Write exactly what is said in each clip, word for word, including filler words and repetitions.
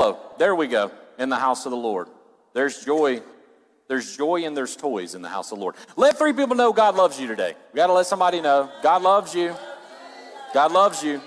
hello. There we go. In the house of the Lord. There's joy. There's joy and there's toys in the house of the Lord. Let three people know God loves you today. We got to let somebody know God loves you. God loves you.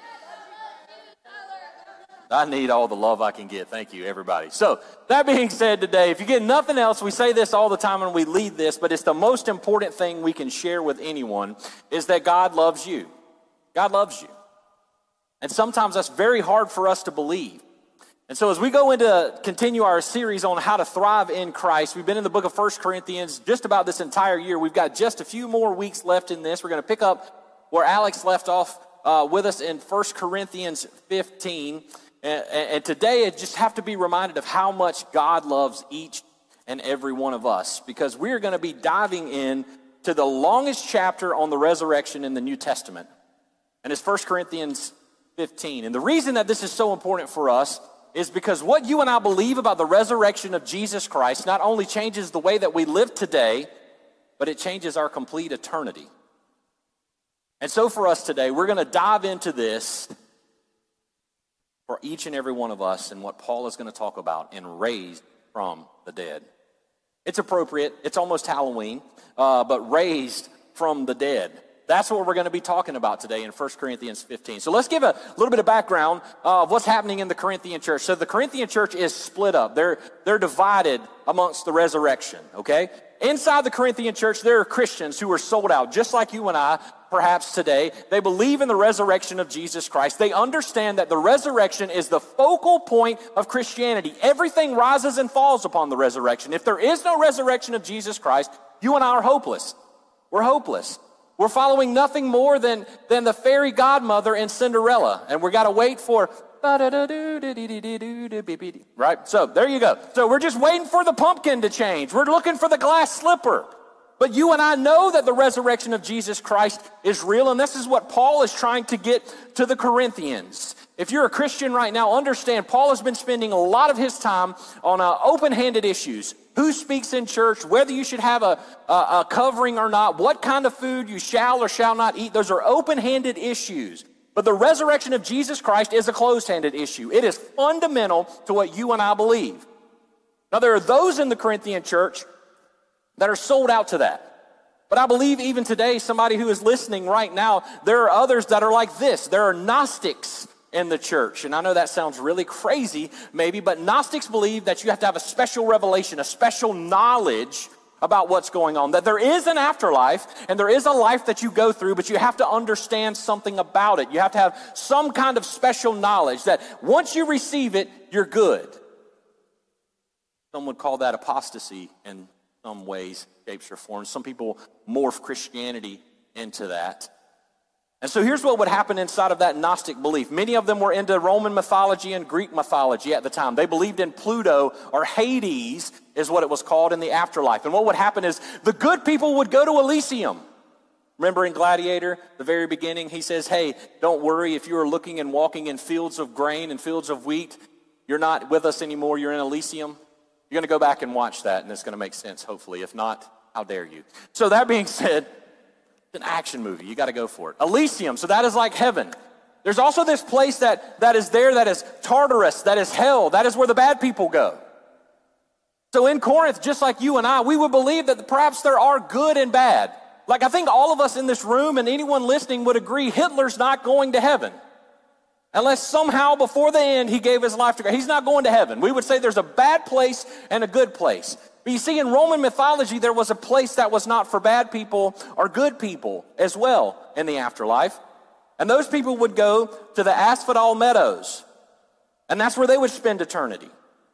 I need all the love I can get. Thank you, everybody. So that being said today, if you get nothing else, we say this all the time when we lead this, but it's the most important thing we can share with anyone is that God loves you. God loves you. And sometimes that's very hard for us to believe. And so as we go into continue our series on how to thrive in Christ, we've been in the book of First Corinthians just about this entire year. We've got just a few more weeks left in this. We're going to pick up where Alex left off uh, with us in First Corinthians fifteen. And, and today I just have to be reminded of how much God loves each and every one of us, because we're going to be diving in to the longest chapter on the resurrection in the New Testament. And it's First Corinthians fifteen. And the reason that this is so important for us is because what you and I believe about the resurrection of Jesus Christ not only changes the way that we live today, but it changes our complete eternity. And so for us today, we're going to dive into this for each and every one of us and what Paul is going to talk about in raised from the dead. It's appropriate. It's almost Halloween, uh, but raised from the dead. That's what we're going to be talking about today in First Corinthians fifteen. So let's give a little bit of background of what's happening in the Corinthian church. So the Corinthian church is split up. They're, they're divided amongst the resurrection, okay? Inside the Corinthian church, there are Christians who are sold out, just like you and I, perhaps today. They believe in the resurrection of Jesus Christ. They understand that the resurrection is the focal point of Christianity. Everything rises and falls upon the resurrection. If there is no resurrection of Jesus Christ, you and I are hopeless. We're hopeless. We're following nothing more than, than the fairy godmother in Cinderella. And we got to wait for... Right? So there you go. So we're just waiting for the pumpkin to change. We're looking for the glass slipper. But you and I know that the resurrection of Jesus Christ is real, and this is what Paul is trying to get to the Corinthians. If you're a Christian right now, understand Paul has been spending a lot of his time on uh, open-handed issues. Who speaks in church, whether you should have a, a, a covering or not, what kind of food you shall or shall not eat. Those are open-handed issues. But the resurrection of Jesus Christ is a closed-handed issue. It is fundamental to what you and I believe. Now, there are those in the Corinthian church that are sold out to that. But I believe even today, somebody who is listening right now, there are others that are like this. There are Gnostics in the church. And I know that sounds really crazy, maybe, but Gnostics believe that you have to have a special revelation, a special knowledge about what's going on, that there is an afterlife and there is a life that you go through, but you have to understand something about it. You have to have some kind of special knowledge that once you receive it, you're good. Some would call that apostasy in some ways, shapes, or forms. Some people morph Christianity into that. And so here's what would happen inside of that Gnostic belief. Many of them were into Roman mythology and Greek mythology at the time. They believed in Pluto, or Hades is what it was called, in the afterlife. And what would happen is the good people would go to Elysium. Remember in Gladiator, the very beginning, he says, hey, don't worry if you are looking and walking in fields of grain and fields of wheat. You're not with us anymore. You're in Elysium. You're going to go back and watch that, and it's going to make sense, hopefully. If not, how dare you? So that being said, it's an action movie. You got to go for it. Elysium, so that is like heaven. There's also this place that, that is there that is Tartarus, that is hell. That is where the bad people go. So in Corinth, just like you and I, we would believe that perhaps there are good and bad. Like I think all of us in this room and anyone listening would agree Hitler's not going to heaven. Unless somehow before the end he gave his life to God. He's not going to heaven. We would say there's a bad place and a good place. But you see, in Roman mythology, there was a place that was not for bad people or good people as well in the afterlife. And those people would go to the Asphodel Meadows. And that's where they would spend eternity.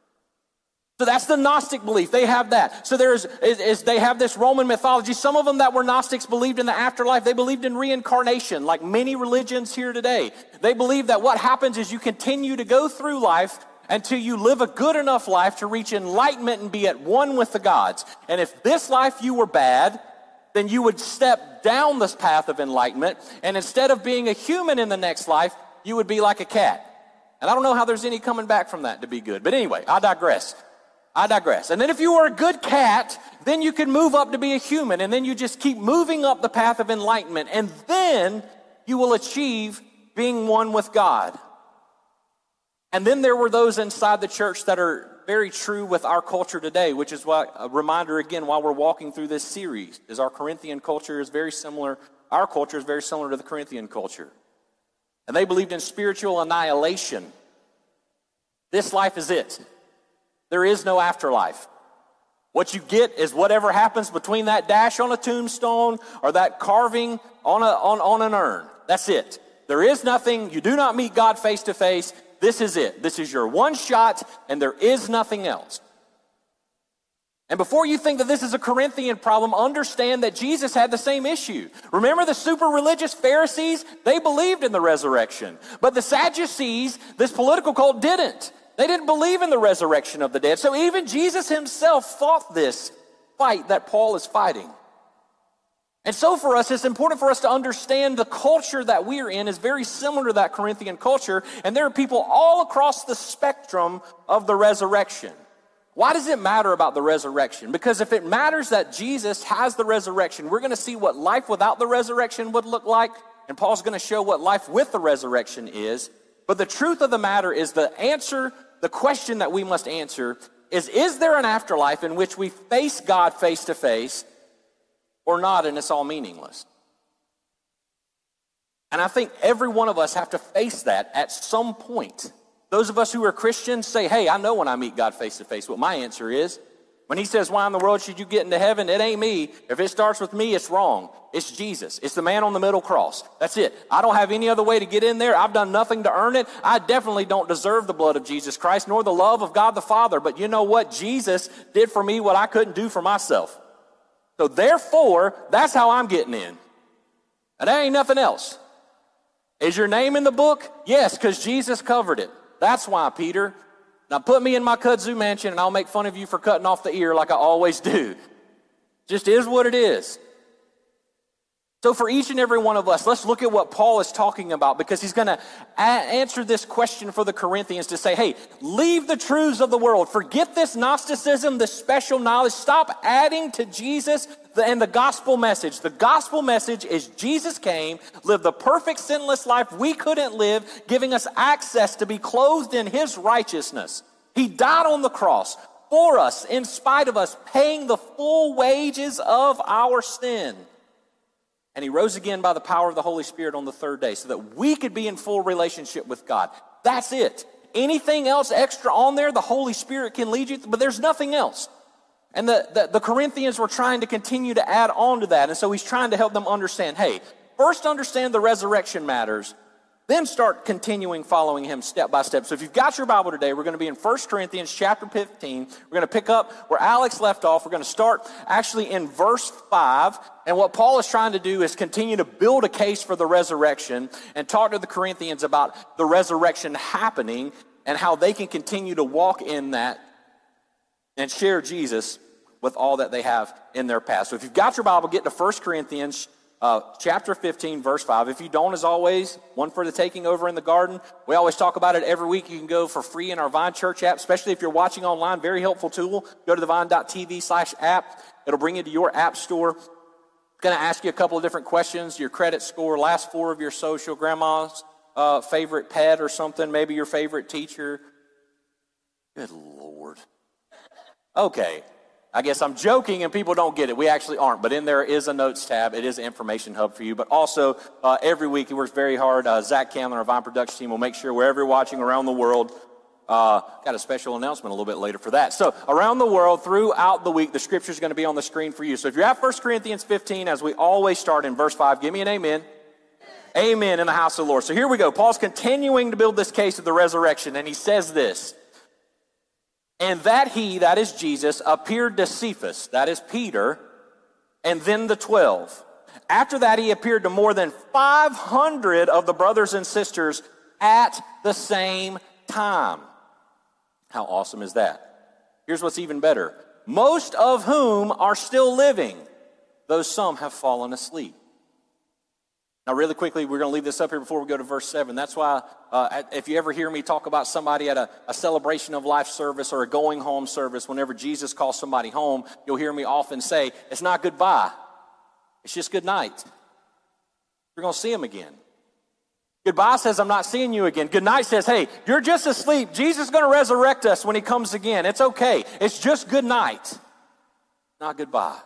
So that's the Gnostic belief. They have that. So there's is, is they have this Roman mythology. Some of them that were Gnostics believed in the afterlife. They believed in reincarnation, like many religions here today. They believe that what happens is you continue to go through life until you live a good enough life to reach enlightenment and be at one with the gods. And if this life you were bad, then you would step down this path of enlightenment. And instead of being a human in the next life, you would be like a cat. And I don't know how there's any coming back from that to be good. But anyway, I digress. I digress. And then if you were a good cat, then you could move up to be a human. And then you just keep moving up the path of enlightenment. And then you will achieve being one with God. And then there were those inside the church that are very true with our culture today, which is why, a reminder again, while we're walking through this series, is our Corinthian culture is very similar, our culture is very similar to the Corinthian culture. And they believed in spiritual annihilation. This life is it. There is no afterlife. What you get is whatever happens between that dash on a tombstone or that carving on, a, on, on an urn. That's it. There is nothing. You do not meet God face to face. This is it. This is your one shot, and there is nothing else. And before you think that this is a Corinthian problem, understand that Jesus had the same issue. Remember the super religious Pharisees? They believed in the resurrection. But the Sadducees, this political cult, didn't. They didn't believe in the resurrection of the dead. So even Jesus himself fought this fight that Paul is fighting. And so for us, it's important for us to understand the culture that we're in is very similar to that Corinthian culture. And there are people all across the spectrum of the resurrection. Why does it matter about the resurrection? Because if it matters that Jesus has the resurrection, we're going to see what life without the resurrection would look like. And Paul's going to show what life with the resurrection is. But the truth of the matter is the answer, the question that we must answer is, is there an afterlife in which we face God face to face or not, and it's all meaningless? And I think every one of us have to face that at some point. Those of us who are Christians say, hey, I know when I meet God face to face what my answer is. When he says, why in the world should you get into heaven? It ain't me. If it starts with me, it's wrong. It's Jesus. It's the man on the middle cross. That's it. I don't have any other way to get in there. I've done nothing to earn it. I definitely don't deserve the blood of Jesus Christ, nor the love of God the Father. But you know what? Jesus did for me what I couldn't do for myself. So therefore, that's how I'm getting in. And there ain't nothing else. Is your name in the book? Yes, because Jesus covered it. That's why, Peter. Now put me in my kudzu mansion and I'll make fun of you for cutting off the ear like I always do. Just is what it is. So for each and every one of us, let's look at what Paul is talking about, because he's going to a- answer this question for the Corinthians to say, hey, leave the truths of the world. Forget this Gnosticism, this special knowledge. Stop adding to Jesus and the gospel message. The gospel message is Jesus came, lived the perfect sinless life we couldn't live, giving us access to be clothed in his righteousness. He died on the cross for us, in spite of us, paying the full wages of our sin. And he rose again by the power of the Holy Spirit on the third day so that we could be in full relationship with God. That's it. Anything else extra on there, the Holy Spirit can lead you, but there's nothing else. And the, the, the Corinthians were trying to continue to add on to that. And so he's trying to help them understand, hey, first understand the resurrection matters, then start continuing following him step by step. So if you've got your Bible today, we're going to be in First Corinthians chapter fifteen. We're going to pick up where Alex left off. We're going to start actually in verse five. And what Paul is trying to do is continue to build a case for the resurrection and talk to the Corinthians about the resurrection happening and how they can continue to walk in that and share Jesus with all that they have in their past. So if you've got your Bible, get to First Corinthians Uh, chapter fifteen, verse five. If you don't, as always, one for the taking over in the garden. We always talk about it every week. You can go for free in our Vine Church app, especially if you're watching online. Very helpful tool. Go to the vine.tv slash app. It'll bring you to your app store. It's going to ask you a couple of different questions. Your credit score, last four of your social, grandma's uh, favorite pet or something, maybe your favorite teacher. Good Lord. Okay. I guess I'm joking and people don't get it. We actually aren't. But in there is a notes tab. It is an information hub for you. But also, uh, every week he works very hard. Uh, Zach Camlin, our Vine production team, will make sure wherever you're watching around the world, uh, got a special announcement a little bit later for that. So around the world, throughout the week, the scripture is going to be on the screen for you. So if you're at First Corinthians fifteen, as we always start in verse five, give me an amen. Amen, amen in the house of the Lord. So here we go. Paul's continuing to build this case of the resurrection. And he says this. And that he, that is Jesus, appeared to Cephas, that is Peter, and then the twelve. After that, he appeared to more than five hundred of the brothers and sisters at the same time. How awesome is that? Here's what's even better. Most of whom are still living, though some have fallen asleep. Now, really quickly, we're going to leave this up here before we go to verse seven. That's why uh, if you ever hear me talk about somebody at a, a celebration of life service or a going home service, whenever Jesus calls somebody home, you'll hear me often say, it's not goodbye. It's just good night. You're going to see him again. Goodbye says, I'm not seeing you again. Good night says, hey, you're just asleep. Jesus is going to resurrect us when he comes again. It's okay. It's just good night, not goodbye.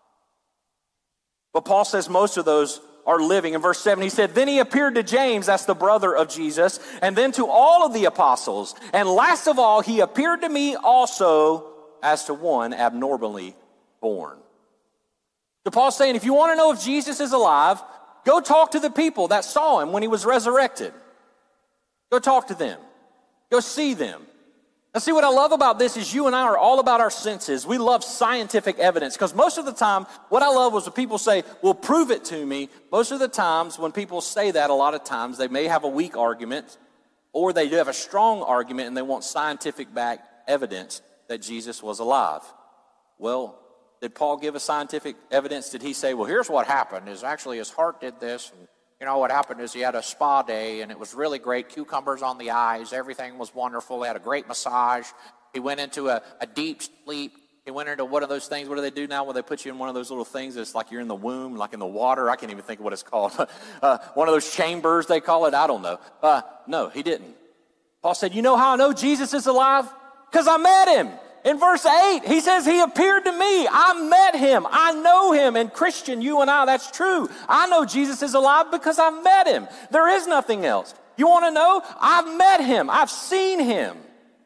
But Paul says most of those are living. In verse seven, he said, then he appeared to James, that's the brother of Jesus, and then to all of the apostles. And last of all, he appeared to me also as to one abnormally born. So Paul's saying, if you want to know if Jesus is alive, go talk to the people that saw him when he was resurrected. Go talk to them. Go see them. Now see, what I love about this is you and I are all about our senses. We love scientific evidence because most of the time, what I love was when people say, well, prove it to me. Most of the times when people say that, a lot of times they may have a weak argument or they do have a strong argument and they want scientific back evidence that Jesus was alive. Well, did Paul give a scientific evidence? Did he say, well, here's what happened is actually his heart did this. And, you know, what happened is he had a spa day and it was really great. Cucumbers on the eyes. Everything was wonderful. He had a great massage. He went into a, a deep sleep. He went into one of those things. What do they do now where they put you in one of those little things that's like you're in the womb, like in the water? I can't even think of what it's called. uh, one of those chambers, they call it. I don't know. Uh, no, he didn't. Paul said, you know how I know Jesus is alive? Because I met him. In verse eight, he says, he appeared to me. I met him. I know him. And Christian, you and I, that's true. I know Jesus is alive because I met him. There is nothing else. You want to know? I've met him. I've seen him.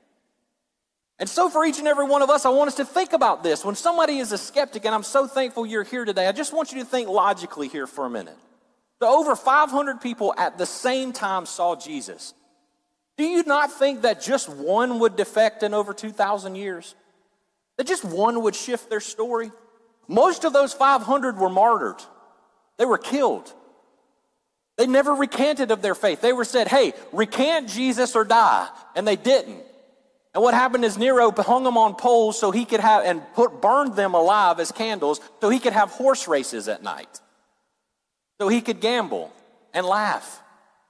And so for each and every one of us, I want us to think about this. When somebody is a skeptic, and I'm so thankful you're here today, I just want you to think logically here for a minute. So over five hundred people at the same time saw Jesus. Do you not think that just one would defect in over two thousand years? That just one would shift their story? Most of those five hundred were martyred. They were killed. They never recanted of their faith. They were said, hey, recant Jesus or die. And they didn't. And what happened is Nero hung them on poles so he could have, and put burned them alive as candles so he could have horse races at night. So he could gamble and laugh.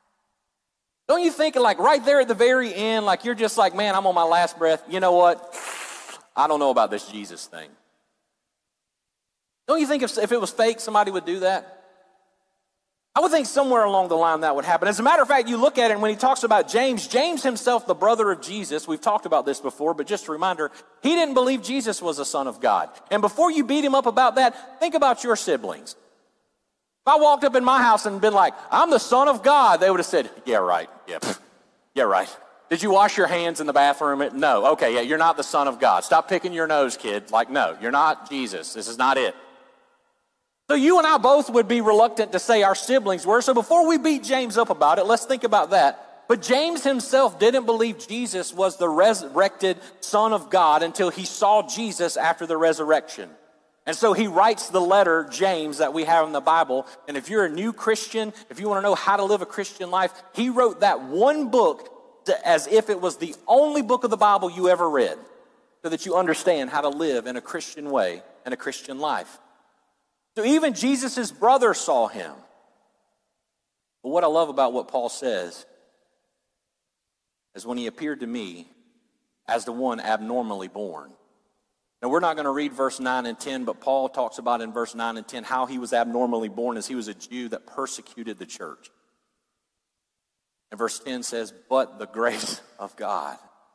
Don't you think like right there at the very end, like you're just like, man, I'm on my last breath. You know what? I don't know about this Jesus thing. Don't you think if, if it was fake, somebody would do that? I would think somewhere along the line that would happen. As a matter of fact, you look at it when he talks about James, James himself, the brother of Jesus, we've talked about this before, but just a reminder, he didn't believe Jesus was the Son of God. And before you beat him up about that, think about your siblings. If I walked up in my house and been like, I'm the Son of God, they would have said, yeah, right. Yeah, yeah, right. Did you wash your hands in the bathroom? No. Okay, yeah, you're not the Son of God. Stop picking your nose, kid. Like, no, you're not Jesus. This is not it. So you and I both would be reluctant to say our siblings were. So before we beat James up about it, let's think about that. But James himself didn't believe Jesus was the resurrected Son of God until he saw Jesus after the resurrection. And so he writes the letter, James, that we have in the Bible. And if you're a new Christian, if you want to know how to live a Christian life, he wrote that one book to, as if it was the only book of the Bible you ever read, so that you understand how to live in a Christian way and a Christian life. So even Jesus' brother saw him. But what I love about what Paul says is when he appeared to me as the one abnormally born. Now, we're not going to read verse nine and ten, but Paul talks about in verse nine and ten how he was abnormally born as he was a Jew that persecuted the church. And verse ten says, but the grace of God.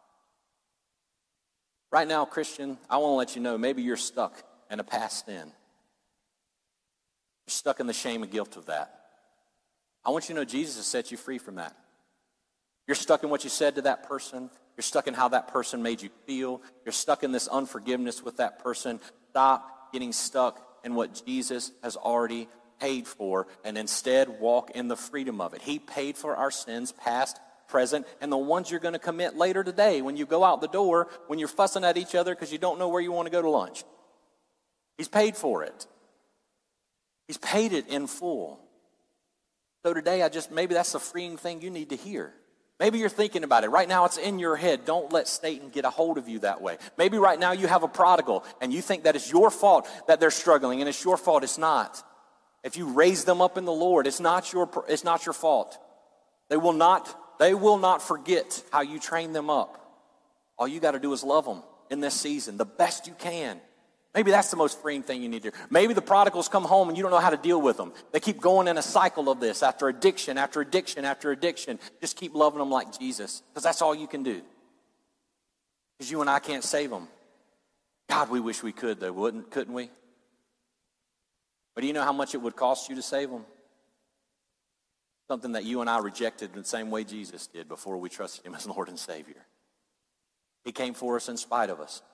Right now, Christian, I want to let you know, maybe you're stuck in a past sin. You're stuck in the shame and guilt of that. I want you to know Jesus has set you free from that. You're stuck in what you said to that person. You're stuck in how that person made you feel. You're stuck in this unforgiveness with that person. Stop getting stuck in what Jesus has already paid for and instead walk in the freedom of it. He paid for our sins, past, present, and the ones you're going to commit later today when you go out the door, when you're fussing at each other because you don't know where you want to go to lunch. He's paid for it. He's paid it in full. So today, I just, maybe that's the freeing thing you need to hear. Maybe you're thinking about it. Right now, it's in your head. Don't let Satan get a hold of you that way. Maybe right now you have a prodigal, and you think that it's your fault that they're struggling, and it's your fault. It's not. If you raise them up in the Lord, it's not your, it's not your fault. They will not, they will not forget how you train them up. All you got to do is love them in this season the best you can. Maybe that's the most freeing thing you need to do. Maybe the prodigals come home and you don't know how to deal with them. They keep going in a cycle of this after addiction, after addiction, after addiction. Just keep loving them like Jesus, because that's all you can do. Because you and I can't save them. God, we wish we could, though, wouldn't, couldn't we? But do you know how much it would cost you to save them? Something that you and I rejected in the same way Jesus did before we trusted him as Lord and Savior. He came for us in spite of us.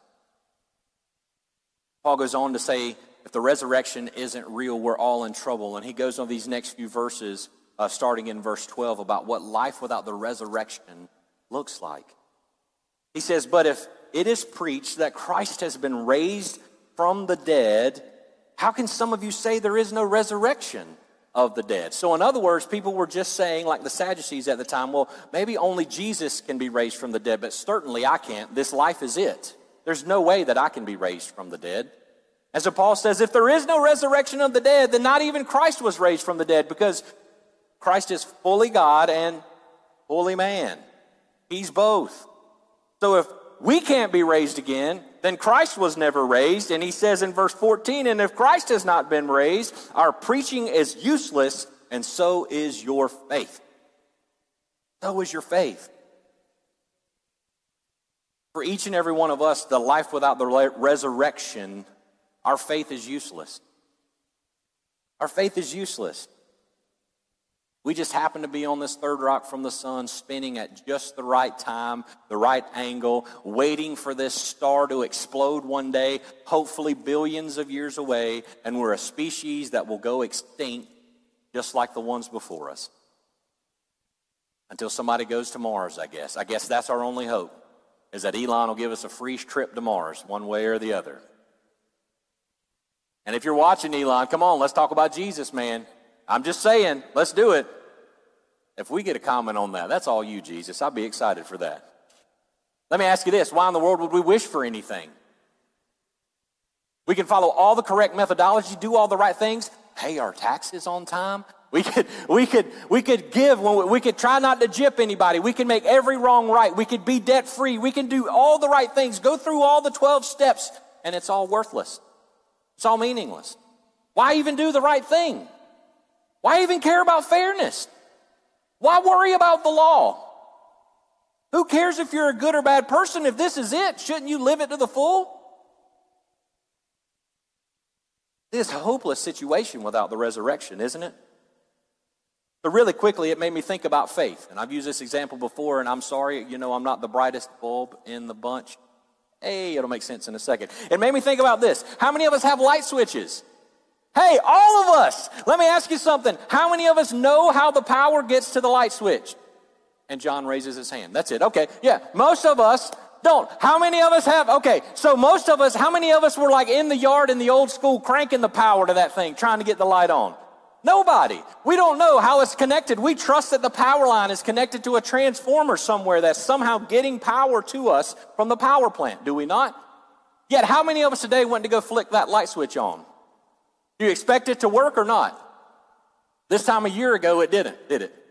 Paul goes on to say, if the resurrection isn't real, we're all in trouble. And he goes on these next few verses, uh, starting in verse twelve, about what life without the resurrection looks like. He says, but if it is preached that Christ has been raised from the dead, how can some of you say there is no resurrection of the dead? So in other words, people were just saying, like the Sadducees at the time, well, maybe only Jesus can be raised from the dead, but certainly I can't. This life is it. There's no way that I can be raised from the dead. And so Paul says, if there is no resurrection of the dead, then not even Christ was raised from the dead, because Christ is fully God and fully man. He's both. So if we can't be raised again, then Christ was never raised. And he says in verse fourteen, and if Christ has not been raised, our preaching is useless, and so is your faith. So is your faith. For each and every one of us, the life without the resurrection, our faith is useless. Our faith is useless. We just happen to be on this third rock from the sun, spinning at just the right time, the right angle, waiting for this star to explode one day, hopefully billions of years away, and we're a species that will go extinct just like the ones before us. Until somebody goes to Mars, I guess. I guess that's our only hope, is that Elon will give us a free trip to Mars, one way or the other. And if you're watching, Elon, come on, let's talk about Jesus, man. I'm just saying, let's do it. If we get a comment on that, that's all you, Jesus. I'll be excited for that. Let me ask you this. Why in the world would we wish for anything? We can follow all the correct methodology, do all the right things, pay our taxes on time. We could, we could, we could give, when we, we could try not to gyp anybody. We can make every wrong right. We could be debt-free. We can do all the right things, go through all the twelve steps, and it's all worthless. It's all meaningless. Why even do the right thing? Why even care about fairness? Why worry about the law? Who cares if you're a good or bad person? If this is it, shouldn't you live it to the full? This hopeless situation without the resurrection, isn't it? So really quickly, it made me think about faith. And I've used this example before, and I'm sorry, you know, I'm not the brightest bulb in the bunch. Hey, it'll make sense in a second. It made me think about this. How many of us have light switches? Hey, all of us. Let me ask you something. How many of us know how the power gets to the light switch? And John raises his hand. That's it. Okay. Yeah. Most of us don't. How many of us have? Okay. So most of us, how many of us were like in the yard in the old school cranking the power to that thing, trying to get the light on? Nobody. We don't know how it's connected. We trust that the power line is connected to a transformer somewhere that's somehow getting power to us from the power plant. Do we not? Yet how many of us today went to go flick that light switch on? Do you expect it to work or not? This time a year ago, it didn't, did it?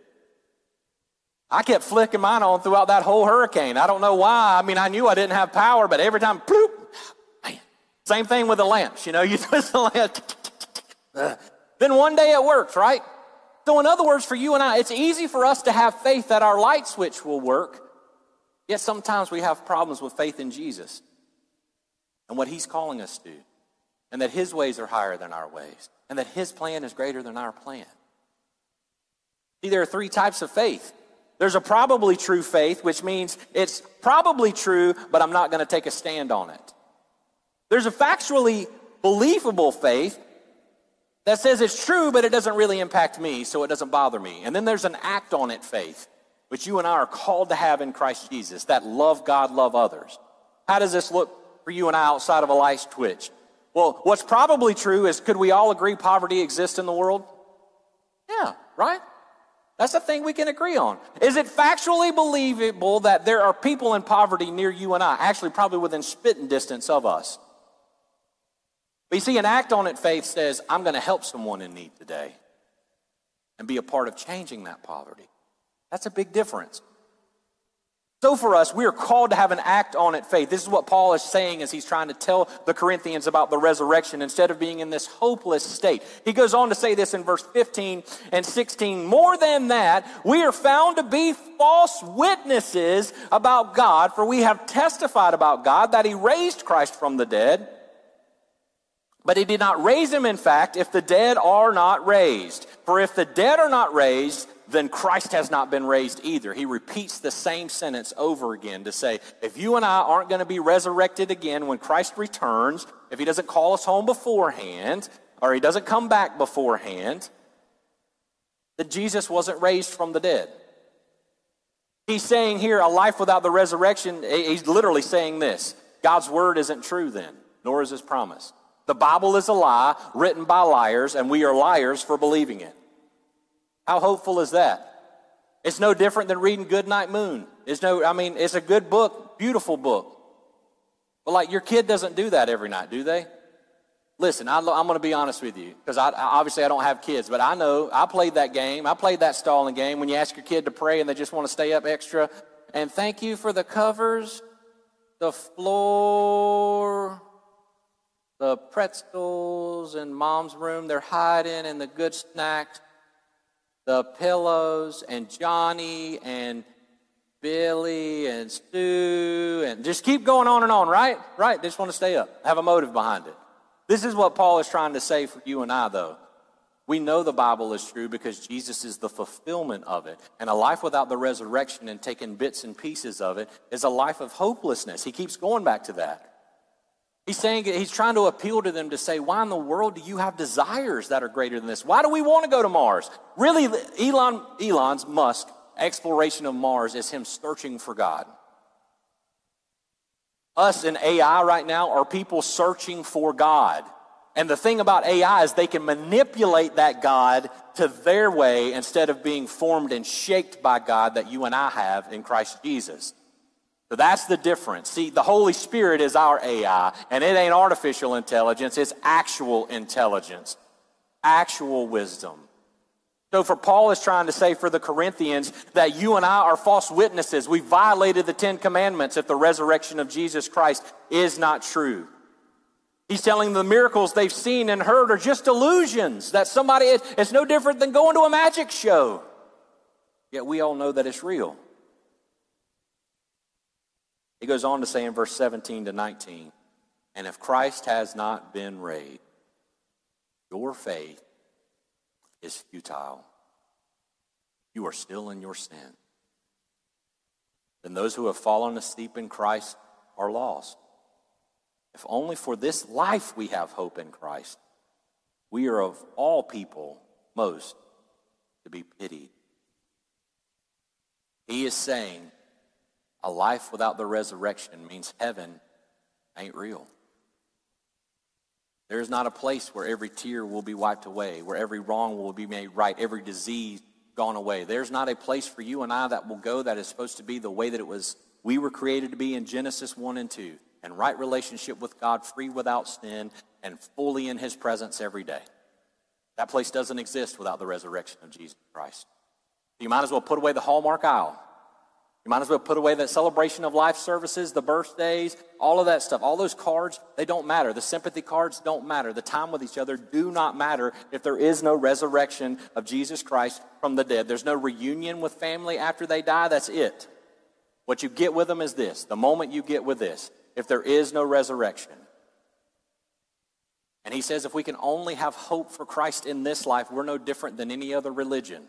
I kept flicking mine on throughout that whole hurricane. I don't know why. I mean, I knew I didn't have power, but every time, bloop, man. Same thing with the lamps. You know, you twist the lamp. Then one day it works, right? So in other words, for you and I, it's easy for us to have faith that our light switch will work. Yet sometimes we have problems with faith in Jesus and what he's calling us to. And that his ways are higher than our ways. And that his plan is greater than our plan. See, there are three types of faith. There's a probably true faith, which means it's probably true, but I'm not going to take a stand on it. There's a factually believable faith that says it's true, but it doesn't really impact me, so it doesn't bother me. And then there's an act on it faith, which you and I are called to have in Christ Jesus, that love God, love others. How does this look for you and I outside of a light switch? Well, what's probably true is, could we all agree poverty exists in the world? Yeah, right? That's the thing we can agree on. Is it factually believable that there are people in poverty near you and I, actually probably within spitting distance of us? But you see, an act on it faith says, I'm going to help someone in need today and be a part of changing that poverty. That's a big difference. So for us, we are called to have an act on it faith. This is what Paul is saying as he's trying to tell the Corinthians about the resurrection instead of being in this hopeless state. He goes on to say this in verse fifteen and sixteen. More than that, we are found to be false witnesses about God, for we have testified about God that he raised Christ from the dead. But he did not raise him, in fact, if the dead are not raised. For if the dead are not raised, then Christ has not been raised either. He repeats the same sentence over again to say, if you and I aren't going to be resurrected again when Christ returns, if he doesn't call us home beforehand, or he doesn't come back beforehand, that Jesus wasn't raised from the dead. He's saying here, a life without the resurrection, he's literally saying this: God's word isn't true then, nor is his promise. The Bible is a lie written by liars, and we are liars for believing it. How hopeful is that? It's no different than reading Goodnight Moon. It's no, I mean, it's a good book, beautiful book. But like your kid doesn't do that every night, do they? Listen, I, I'm going to be honest with you, because I, obviously I don't have kids, but I know I played that game. I played that stalling game when you ask your kid to pray and they just want to stay up extra. And thank you for the covers, the floor, the pretzels in mom's room. They're hiding in the good snacks. The pillows, and Johnny, and Billy, and Stu, and just keep going on and on, right? Right, they just want to stay up, have a motive behind it. This is what Paul is trying to say for you and I, though. We know the Bible is true because Jesus is the fulfillment of it. And a life without the resurrection and taking bits and pieces of it is a life of hopelessness. He keeps going back to that. He's saying, he's trying to appeal to them to say, why in the world do you have desires that are greater than this? Why do we want to go to Mars? Really, Elon, Elon's Musk exploration of Mars is him searching for God. Us in A I right now are people searching for God. And the thing about A I is they can manipulate that God to their way instead of being formed and shaped by God that you and I have in Christ Jesus. So that's the difference. See, the Holy Spirit is our A I, and it ain't artificial intelligence, it's actual intelligence, actual wisdom. So for Paul is trying to say for the Corinthians that you and I are false witnesses. We violated the Ten Commandments if the resurrection of Jesus Christ is not true. He's telling them the miracles they've seen and heard are just illusions, that somebody, it's no different than going to a magic show. Yet we all know that it's real. He goes on to say in verse seventeen to nineteen, and if Christ has not been raised, your faith is futile. You are still in your sin. Then those who have fallen asleep in Christ are lost. If only for this life we have hope in Christ, we are of all people most to be pitied. He is saying a life without the resurrection means heaven ain't real. There's not a place where every tear will be wiped away, where every wrong will be made right, every disease gone away. There's not a place for you and I that will go that is supposed to be the way that it was, we were created to be in Genesis one and two, and right relationship with God, free without sin, and fully in his presence every day. That place doesn't exist without the resurrection of Jesus Christ. You might as well put away the Hallmark aisle. You might as well put away that celebration of life services, the birthdays, all of that stuff. All those cards, they don't matter. The sympathy cards don't matter. The time with each other do not matter if there is no resurrection of Jesus Christ from the dead. There's no reunion with family after they die. That's it. What you get with them is this. The moment you get with this, if there is no resurrection. And he says if we can only have hope for Christ in this life, we're no different than any other religion.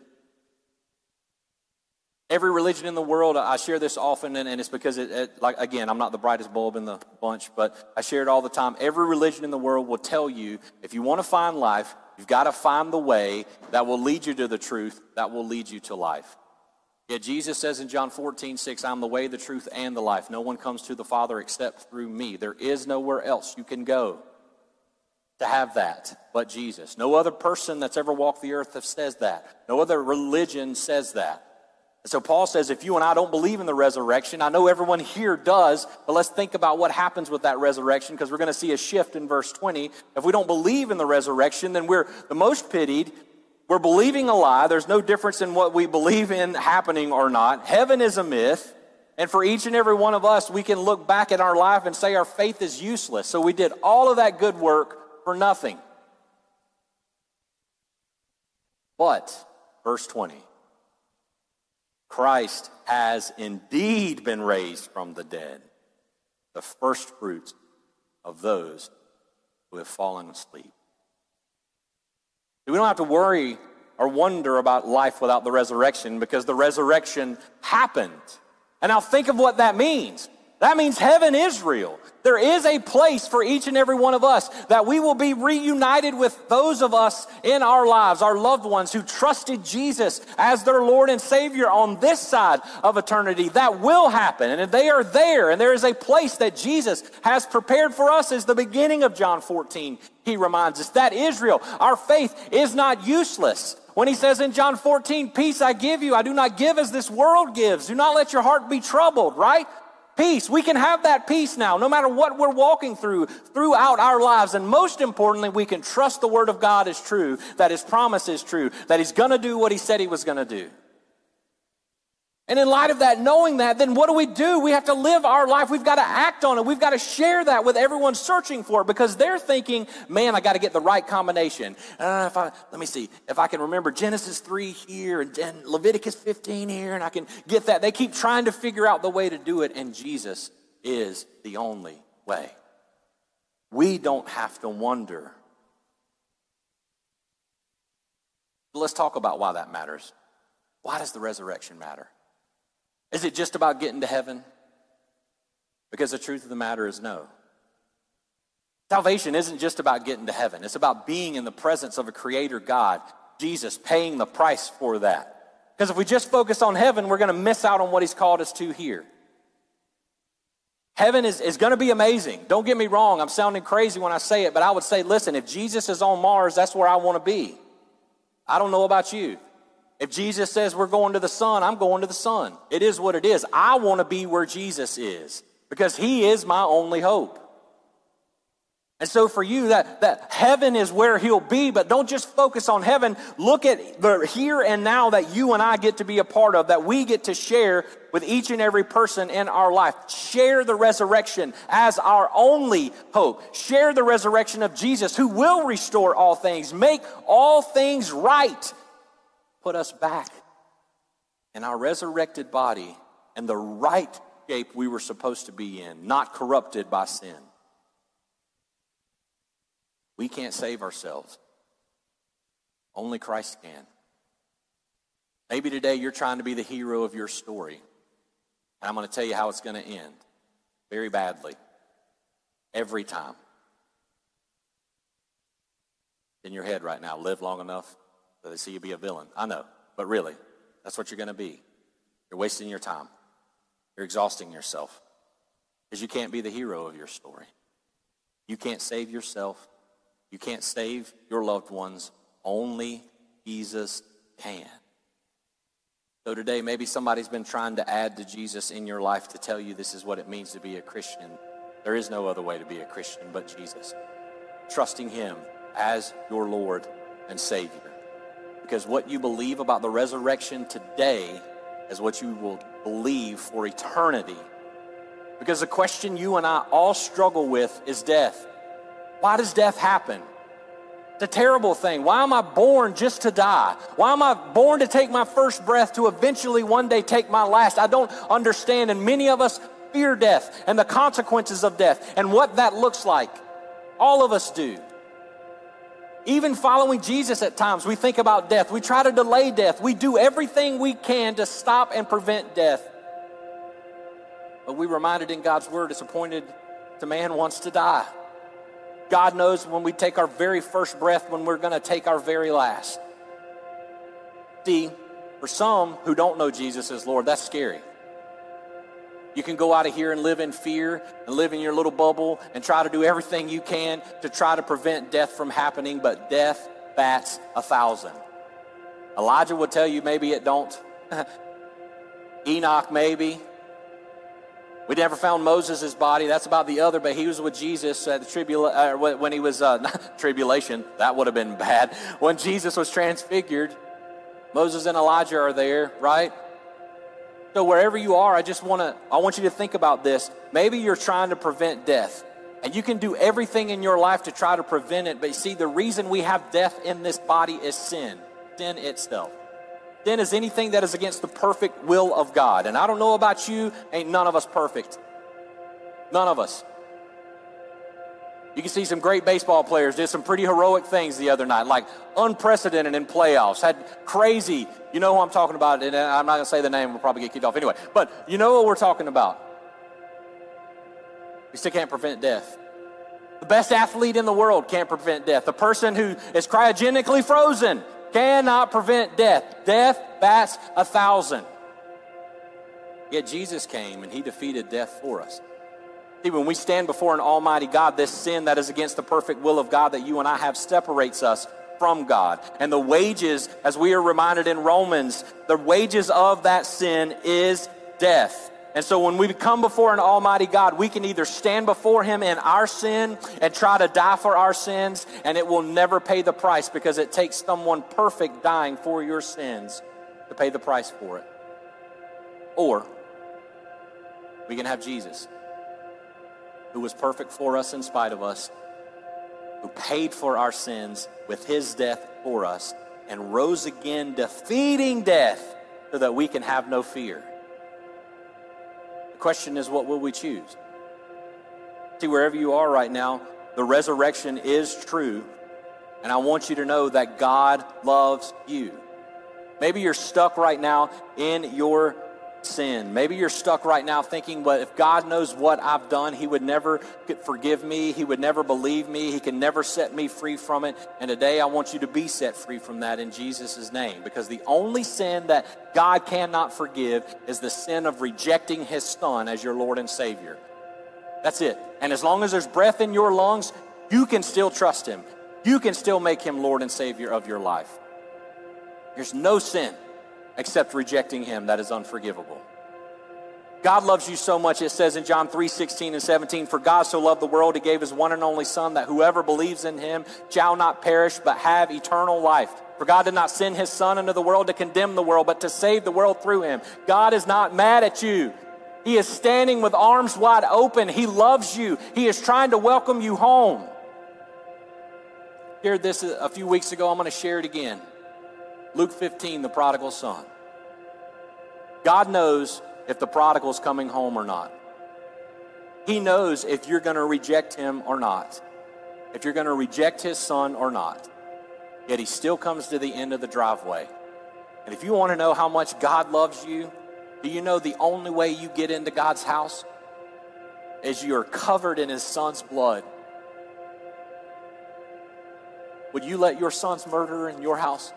Every religion in the world, I share this often, and it's because, it, it, like again, I'm not the brightest bulb in the bunch, but I share it all the time. Every religion in the world will tell you, if you want to find life, you've got to find the way that will lead you to the truth, that will lead you to life. Yet Jesus says in John fourteen six, I'm the way, the truth, and the life. No one comes to the Father except through me. There is nowhere else you can go to have that but Jesus. No other person that's ever walked the earth says that. No other religion says that. And so Paul says, if you and I don't believe in the resurrection, I know everyone here does, but let's think about what happens with that resurrection, because we're going to see a shift in verse twenty. If we don't believe in the resurrection, then we're the most pitied. We're believing a lie. There's no difference in what we believe in happening or not. Heaven is a myth. And for each and every one of us, we can look back at our life and say our faith is useless. So we did all of that good work for nothing. But, verse twenty, Christ has indeed been raised from the dead, the first fruits of those who have fallen asleep. We don't have to worry or wonder about life without the resurrection, because the resurrection happened. And now think of what that means. That means heaven is real. There is a place for each and every one of us that we will be reunited with those of us in our lives, our loved ones who trusted Jesus as their Lord and Savior on this side of eternity. That will happen, and they are there, and there is a place that Jesus has prepared for us as the beginning of John fourteen. He reminds us that Israel, our faith is not useless. When he says in John fourteen, peace I give you, I do not give as this world gives. Do not let your heart be troubled, right? Peace. We can have that peace now, no matter what we're walking through, throughout our lives. And most importantly, we can trust the Word of God is true, that His promise is true, that He's going to do what He said He was going to do. And in light of that, knowing that, then what do we do? We have to live our life. We've got to act on it. We've got to share that with everyone searching for it, because they're thinking, man, I got to get the right combination. Uh, if I, let me see, if I can remember Genesis three here and, and Leviticus fifteen here, and I can get that. They keep trying to figure out the way to do it, and Jesus is the only way. We don't have to wonder. Let's talk about why that matters. Why does the resurrection matter? Is it just about getting to heaven? Because the truth of the matter is no. Salvation isn't just about getting to heaven. It's about being in the presence of a creator God, Jesus, paying the price for that. Because if we just focus on heaven, we're going to miss out on what He's called us to here. Heaven is, is going to be amazing. Don't get me wrong. I'm sounding crazy when I say it, but I would say, listen, if Jesus is on Mars, that's where I want to be. I don't know about you. If Jesus says we're going to the sun, I'm going to the sun. It is what it is. I want to be where Jesus is, because He is my only hope. And so for you, that, that heaven is where He'll be, but don't just focus on heaven. Look at the here and now that you and I get to be a part of, that we get to share with each and every person in our life. Share the resurrection as our only hope. Share the resurrection of Jesus, who will restore all things, make all things right, put us back in our resurrected body and the right shape we were supposed to be in, not corrupted by sin. We can't save ourselves. Only Christ can. Maybe today you're trying to be the hero of your story, and I'm going to tell you how it's going to end. Very badly. Every time. In your head right now, live long enough so they see you be a villain. I know, but really, that's what you're going to be. You're wasting your time. You're exhausting yourself, because you can't be the hero of your story. You can't save yourself. You can't save your loved ones. Only Jesus can. So today, maybe somebody's been trying to add to Jesus in your life to tell you this is what it means to be a Christian. There is no other way to be a Christian but Jesus. Trusting Him as your Lord and Savior. Because what you believe about the resurrection today is what you will believe for eternity. Because the question you and I all struggle with is death. Why does death happen? It's a terrible thing. Why am I born just to die? Why am I born to take my first breath to eventually one day take my last? I don't understand. And many of us fear death and the consequences of death and what that looks like. All of us do. Even following Jesus at times, we think about death. We try to delay death. We do everything we can to stop and prevent death. But we reminded in God's word, it's appointed to man once to die. God knows when we take our very first breath, when we're going to take our very last. See, for some who don't know Jesus as Lord, that's scary. You can go out of here and live in fear and live in your little bubble and try to do everything you can to try to prevent death from happening, but death bats a thousand. Elijah would tell you maybe it don't. Enoch maybe. We never found Moses' body. That's about the other, but he was with Jesus at the tribula- uh, when he was, uh, not tribulation, that would have been bad. When Jesus was transfigured, Moses and Elijah are there, right? So wherever you are, I just want to, I want you to think about this. Maybe you're trying to prevent death. And you can do everything in your life to try to prevent it. But you see, the reason we have death in this body is sin. Sin itself. Sin is anything that is against the perfect will of God. And I don't know about you, ain't none of us perfect. None of us. You can see some great baseball players did some pretty heroic things the other night, like unprecedented in playoffs, had crazy, you know who I'm talking about, and I'm not going to say the name, we'll probably get kicked off anyway, but you know what we're talking about. We still can't prevent death. The best athlete in the world can't prevent death. The person who is cryogenically frozen cannot prevent death. Death bats a thousand. Yet Jesus came and he defeated death for us. See, when we stand before an almighty God, this sin that is against the perfect will of God that you and I have separates us from God. And the wages, as we are reminded in Romans, the wages of that sin is death. And so when we come before an almighty God, we can either stand before him in our sin and try to die for our sins, and it will never pay the price because it takes someone perfect dying for your sins to pay the price for it. Or we can have Jesus, who was perfect for us in spite of us, who paid for our sins with his death for us, and rose again, defeating death so that we can have no fear. The question is, what will we choose? See, wherever you are right now, the resurrection is true, and I want you to know that God loves you. Maybe you're stuck right now in your sin. Maybe you're stuck right now thinking, but if God knows what I've done, he would never forgive me. He would never believe me. He can never set me free from it. And today I want you to be set free from that in Jesus' name, because the only sin that God cannot forgive is the sin of rejecting his son as your Lord and Savior. That's it. And as long as there's breath in your lungs, you can still trust him. You can still make him Lord and Savior of your life. There's no sin except rejecting him that is unforgivable. God loves you so much, it says in John three sixteen and seventeen, for God so loved the world, he gave his one and only son, that whoever believes in him shall not perish, but have eternal life. For God did not send his son into the world to condemn the world, but to save the world through him. God is not mad at you. He is standing with arms wide open. He loves you. He is trying to welcome you home. I shared this a few weeks ago. I'm going to share it again. Luke fifteen, the prodigal son. God knows if the prodigal's coming home or not. He knows if you're going to reject him or not. If you're going to reject his son or not. Yet he still comes to the end of the driveway. And if you want to know how much God loves you, do you know the only way you get into God's house is you're covered in his son's blood? Would you let your son's murderer in your house?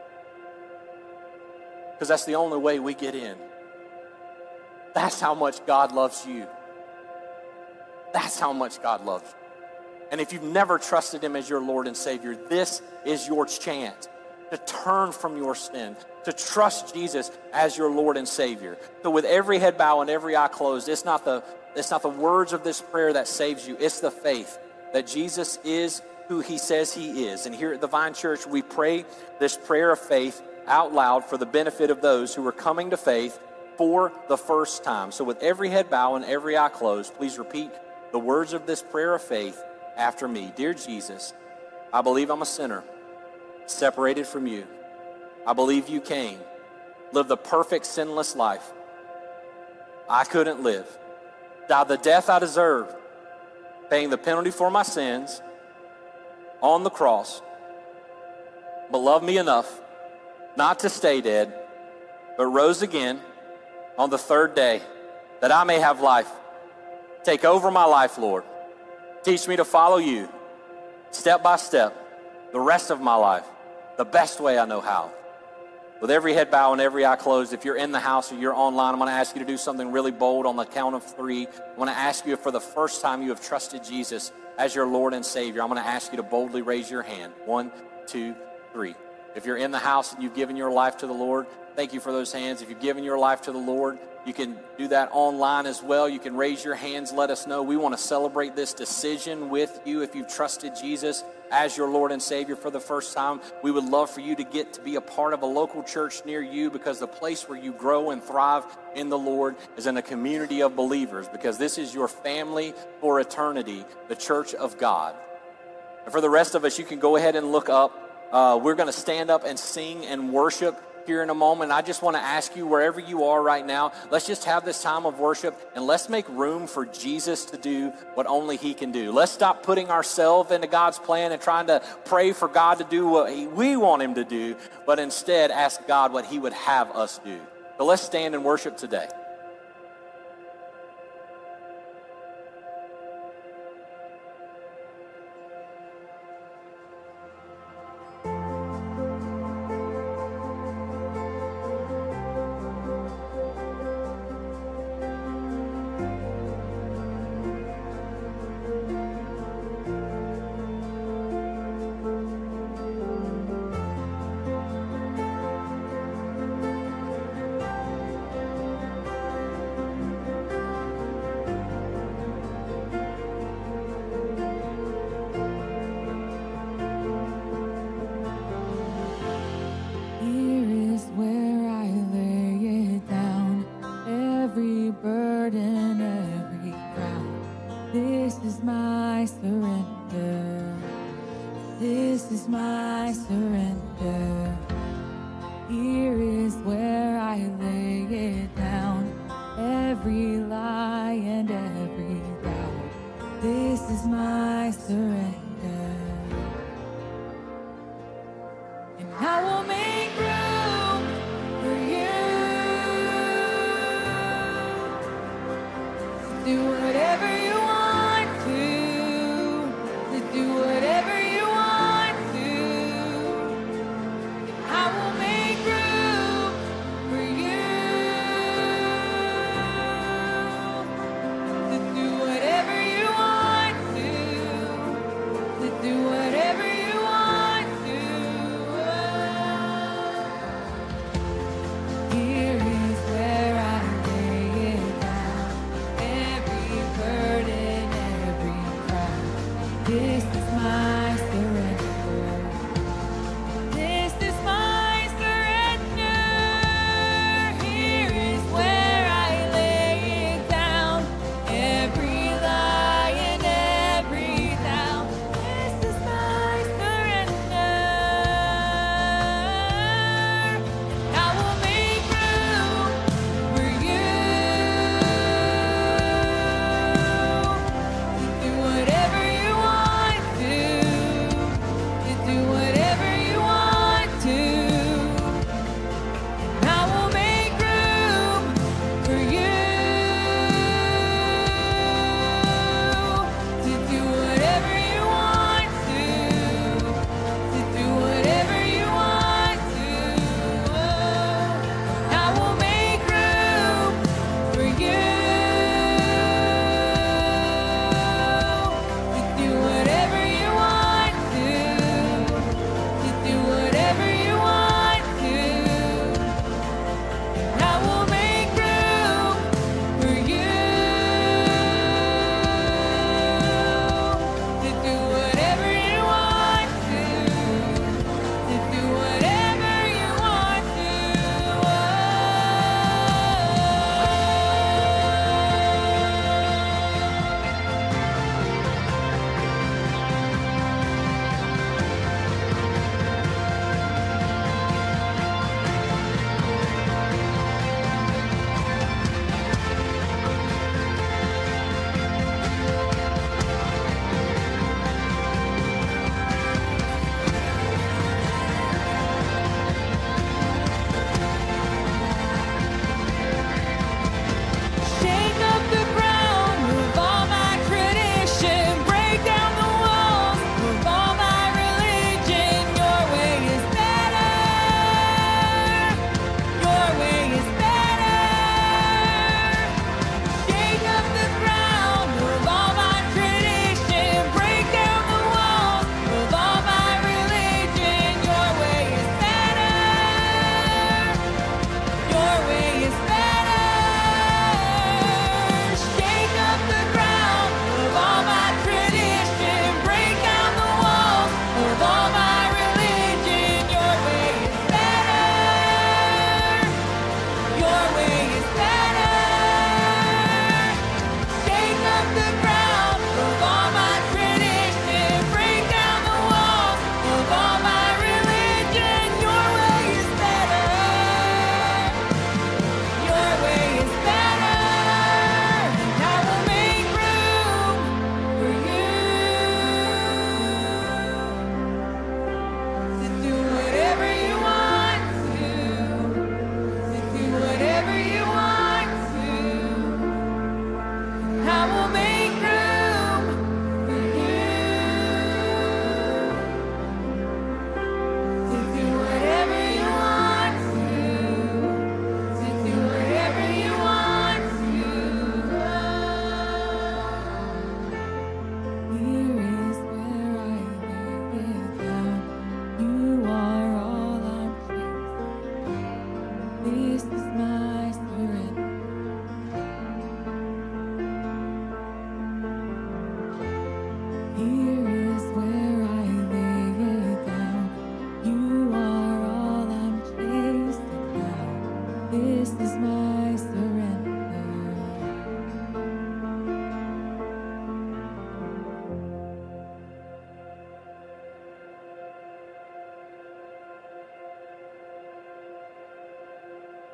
Because that's the only way we get in. That's how much God loves you. That's how much God loves you. And if you've never trusted him as your Lord and Savior, this is your chance to turn from your sin, to trust Jesus as your Lord and Savior. So with every head bowed and every eye closed, it's not the, it's not the words of this prayer that saves you. It's the faith that Jesus is who he says he is. And here at the Vine Church, we pray this prayer of faith out loud for the benefit of those who are coming to faith for the first time. So with every head bowed and every eye closed, please repeat the words of this prayer of faith after me. Dear Jesus, I believe I'm a sinner, separated from you. I believe you came, lived the perfect sinless life I couldn't live, died the death I deserved, paying the penalty for my sins on the cross, but loved me enough not to stay dead, but rose again on the third day that I may have life. Take over my life, Lord. Teach me to follow you step by step the rest of my life, the best way I know how. With every head bowed and every eye closed, if you're in the house or you're online, I'm going to ask you to do something really bold on the count of three. I want to ask you if for the first time you have trusted Jesus as your Lord and Savior, I'm going to ask you to boldly raise your hand. One, two, three. If you're in the house and you've given your life to the Lord, thank you for those hands. If you've given your life to the Lord, you can do that online as well. You can raise your hands, let us know. We want to celebrate this decision with you. If you've trusted Jesus as your Lord and Savior for the first time, we would love for you to get to be a part of a local church near you, because the place where you grow and thrive in the Lord is in a community of believers, because this is your family for eternity, the church of God. And for the rest of us, you can go ahead and look up. Uh, we're going to stand up and sing and worship here in a moment. I just want to ask you, wherever you are right now, let's just have this time of worship and let's make room for Jesus to do what only he can do. Let's stop putting ourselves into God's plan and trying to pray for God to do what we want him to do, but instead ask God what he would have us do. So let's stand and worship today. Whatever you want to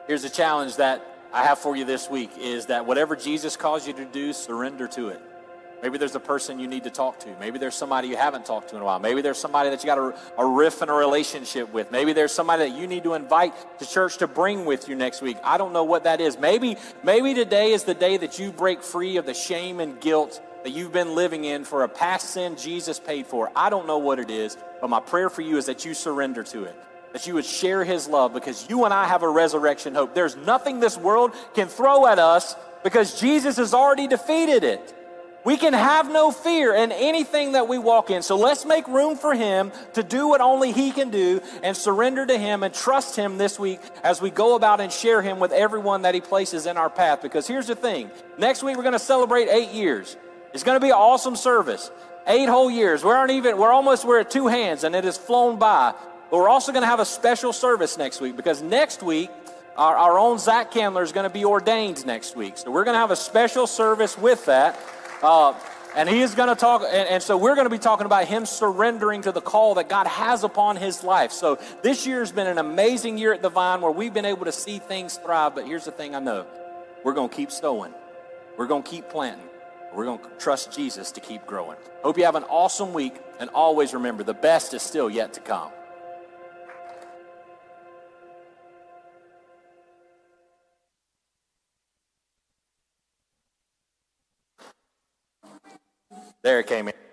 Here's a challenge that I have for you this week is that whatever Jesus calls you to do, surrender to it. Maybe there's a person you need to talk to. Maybe there's somebody you haven't talked to in a while. Maybe there's somebody that you got a, a riff in a relationship with. Maybe there's somebody that you need to invite to church to bring with you next week. I don't know what that is. Maybe, maybe today is the day that you break free of the shame and guilt that you've been living in for a past sin Jesus paid for. I don't know what it is, but my prayer for you is that you surrender to it. That you would share his love because you and I have a resurrection hope. There's nothing this world can throw at us because Jesus has already defeated it. We can have no fear in anything that we walk in. So let's make room for him to do what only he can do and surrender to him and trust him this week as we go about and share him with everyone that he places in our path. Because here's the thing. Next week we're going to celebrate eight years. It's going to be an awesome service. Eight whole years. We aren't even, we're almost, we're at two hands and it has flown by. But we're also going to have a special service next week because next week, our, our own Zach Candler is going to be ordained next week. So we're going to have a special service with that. Uh, and he is going to talk, and, and so we're going to be talking about him surrendering to the call that God has upon his life. So this year has been an amazing year at the Vine where we've been able to see things thrive. But here's the thing I know. We're going to keep sowing. We're going to keep planting. We're going to trust Jesus to keep growing. Hope you have an awesome week. And always remember, the best is still yet to come. There it came in.